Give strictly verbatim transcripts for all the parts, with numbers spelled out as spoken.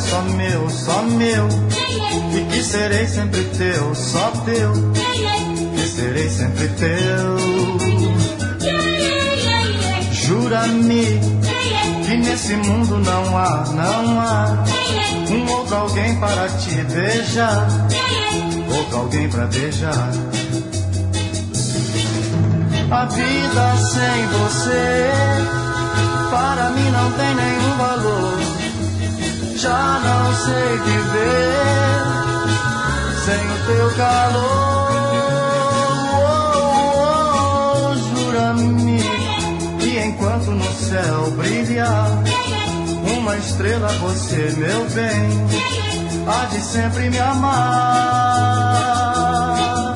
só meu, só meu, e que serei sempre teu, só teu, que serei sempre teu. Jura-me que nesse mundo não há, não há um outro alguém para te beijar, outro alguém para beijar. A vida sem você para mim não tem nenhum valor. Já não sei viver sem o teu calor. Oh, oh, jura-me que enquanto no céu brilhar uma estrela, você, meu bem, há de sempre me amar.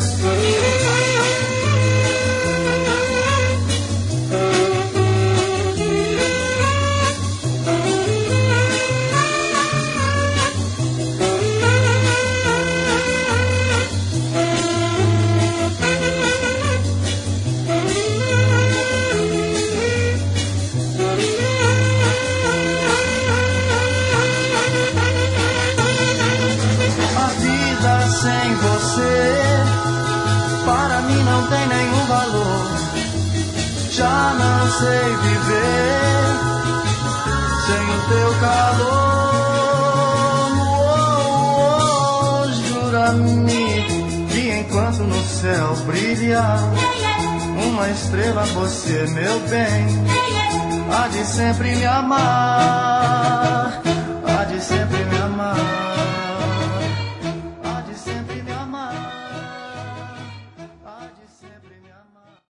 Sem você, para mim não tem nenhum valor. Já não sei viver sem o teu calor. Oh, oh, jura-me que enquanto no céu brilhar uma estrela, você, meu bem, há de sempre me amar, há de sempre me amar.